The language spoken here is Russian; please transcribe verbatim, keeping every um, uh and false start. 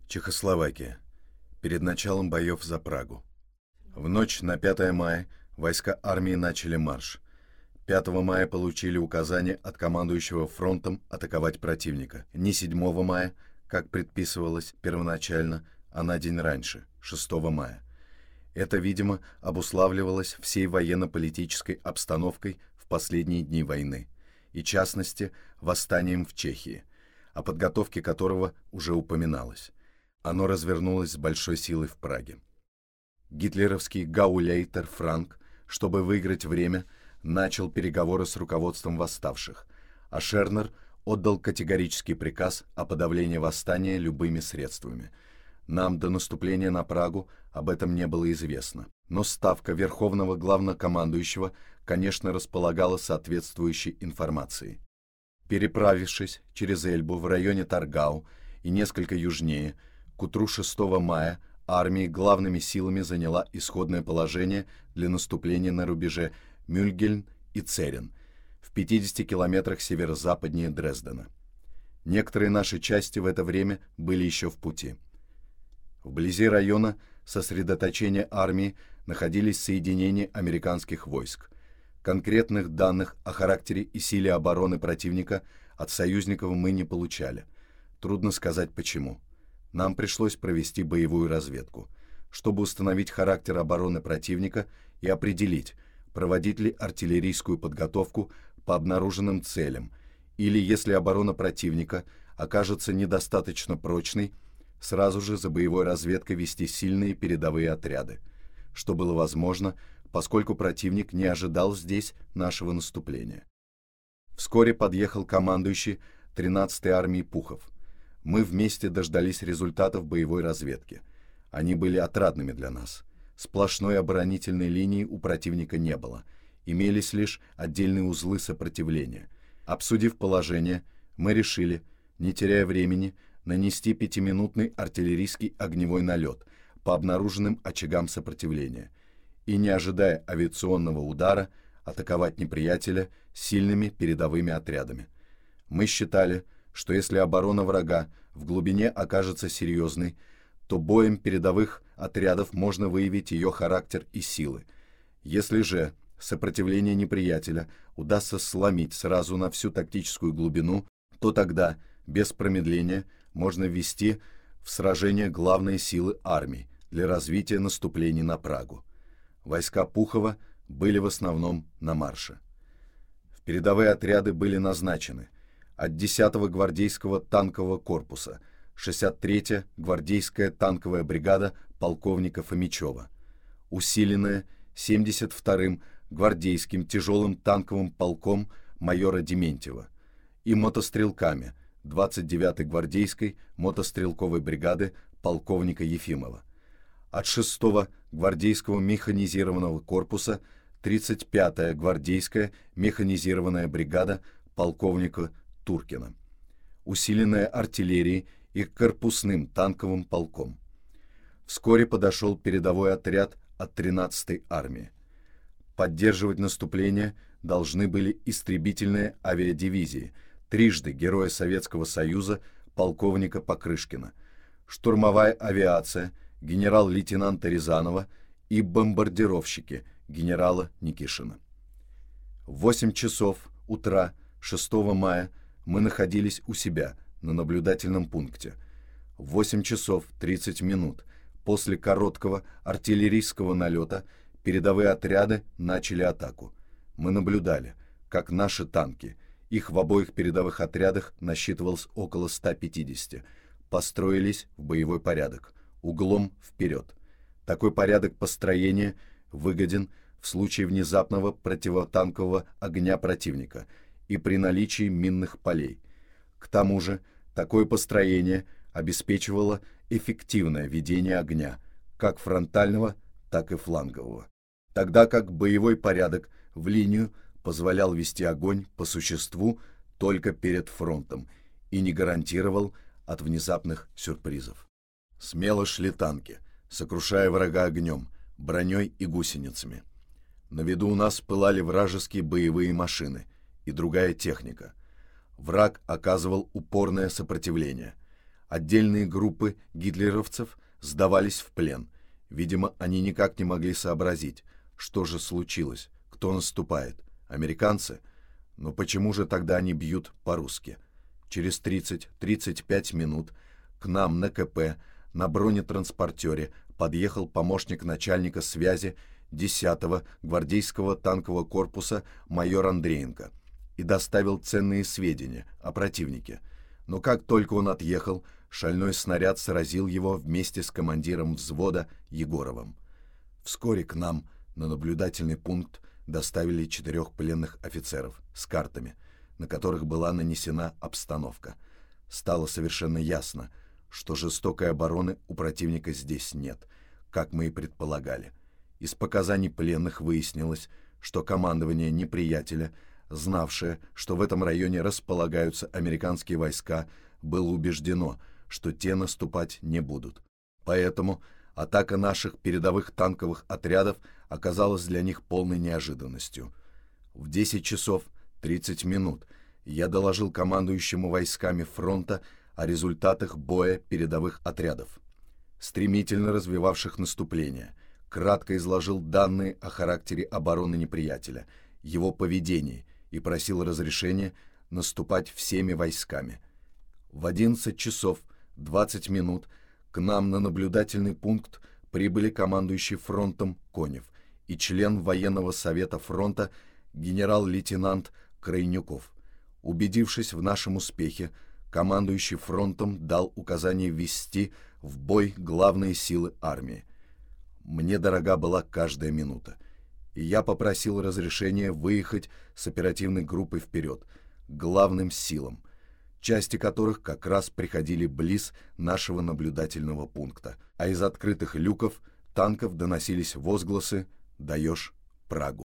Чехословакия. Перед началом боев за Прагу. В ночь на пятое мая войска армии начали марш. пятого мая получили указание от командующего фронтом атаковать противника. Не седьмого мая, как предписывалось первоначально, а на день раньше, шестого мая. Это, видимо, обуславливалось всей военно-политической обстановкой в последние дни войны, и, в частности, восстанием в Чехии, о подготовке которого уже упоминалось. Оно развернулось с большой силой в Праге. Гитлеровский гауляйтер Франк, чтобы выиграть время, начал переговоры с руководством восставших, а Шернер отдал категорический приказ о подавлении восстания любыми средствами. Нам до наступления на Прагу об этом не было известно, но Ставка Верховного Главнокомандующего, конечно, располагала соответствующей информацией. Переправившись через Эльбу в районе Таргау и несколько южнее, к утру шестого мая армия главными силами заняла исходное положение для наступления на рубеже Мюльгельн и Церен, в пятидесяти километрах северо-западнее Дрездена. Некоторые наши части в это время были еще в пути. Вблизи района сосредоточения армии находились соединения американских войск. Конкретных данных о характере и силе обороны противника от союзников мы не получали. Трудно сказать почему. Нам пришлось провести боевую разведку, чтобы установить характер обороны противника и определить, проводить ли артиллерийскую подготовку по обнаруженным целям, или, если оборона противника окажется недостаточно прочной, сразу же за боевой разведкой вести сильные передовые отряды, что было возможно, поскольку противник не ожидал здесь нашего наступления. Вскоре подъехал командующий тринадцатой армией Пухов. Мы вместе дождались результатов боевой разведки. Они были отрадными для нас. Сплошной оборонительной линии у противника не было. Имелись лишь отдельные узлы сопротивления. Обсудив положение, мы решили, не теряя времени, нанести пятиминутный артиллерийский огневой налет по обнаруженным очагам сопротивления и, не ожидая авиационного удара, атаковать неприятеля сильными передовыми отрядами. Мы считали, что если оборона врага в глубине окажется серьезной, то боем передовых отрядов можно выявить ее характер и силы. Если же сопротивление неприятеля удастся сломить сразу на всю тактическую глубину, то тогда, без промедления, можно ввести в сражение главные силы армии для развития наступлений на Прагу. Войска Пухова были в основном на марше. В передовые отряды были назначены от десятого гвардейского танкового корпуса, шестьдесят третья гвардейская танковая бригада полковника Фомичева, усиленная семьдесят вторым гвардейским тяжелым танковым полком майора Дементьева и мотострелками двадцать девятой гвардейской мотострелковой бригады полковника Ефимова, от шестого гвардейского механизированного корпуса тридцать пятая гвардейская механизированная бригада полковника Туркина, усиленная артиллерией и корпусным танковым полком. Вскоре подошел передовой отряд от тринадцатой армии. Поддерживать наступление должны были истребительные авиадивизии, трижды Героя Советского Союза полковника Покрышкина, штурмовая авиация генерал-лейтенанта Рязанова и бомбардировщики генерала Никишина. В восемь часов утра шестого мая мы находились у себя на наблюдательном пункте. В восемь часов тридцать минут после короткого артиллерийского налета передовые отряды начали атаку. Мы наблюдали, как наши танки, их в обоих передовых отрядах насчитывалось около ста пятидесяти, построились в боевой порядок, углом вперед. Такой порядок построения выгоден в случае внезапного противотанкового огня противника и при наличии минных полей. К тому же, такое построение обеспечивало эффективное ведение огня, как фронтального, так и флангового, тогда как боевой порядок в линию позволял вести огонь по существу только перед фронтом и не гарантировал от внезапных сюрпризов. Смело шли танки, сокрушая врага огнем, броней и гусеницами. На виду у нас пылали вражеские боевые машины и другая техника. Враг оказывал упорное сопротивление. Отдельные группы гитлеровцев сдавались в плен. Видимо, они никак не могли сообразить, что же случилось, кто наступает, американцы? Но почему же тогда они бьют по-русски? Через тридцать-тридцать пять минут к нам на КП на бронетранспортере подъехал помощник начальника связи десятого гвардейского танкового корпуса майор Андреенко и доставил ценные сведения о противнике. Но как только он отъехал, шальной снаряд сразил его вместе с командиром взвода Егоровым. Вскоре к нам на наблюдательный пункт доставили четырех пленных офицеров с картами, на которых была нанесена обстановка. Стало совершенно ясно, что жестокой обороны у противника здесь нет, как мы и предполагали. Из показаний пленных выяснилось, что командование неприятеля, знавшее, что в этом районе располагаются американские войска, было убеждено, что те наступать не будут. Поэтому атака наших передовых танковых отрядов оказалась для них полной неожиданностью. В десять часов тридцать минут я доложил командующему войсками фронта о результатах боя передовых отрядов, стремительно развивавших наступление, кратко изложил данные о характере обороны неприятеля, его поведении и просил разрешения наступать всеми войсками. В одиннадцать часов двадцать минут к нам на наблюдательный пункт прибыли командующий фронтом Конев и член военного совета фронта генерал-лейтенант Крайнюков. Убедившись в нашем успехе, командующий фронтом дал указание ввести в бой главные силы армии. Мне дорога была каждая минута, и я попросил разрешения выехать с оперативной группой вперед, к главным силам, части которых как раз приходили близ нашего наблюдательного пункта, а из открытых люков танков доносились возгласы «Даешь Прагу».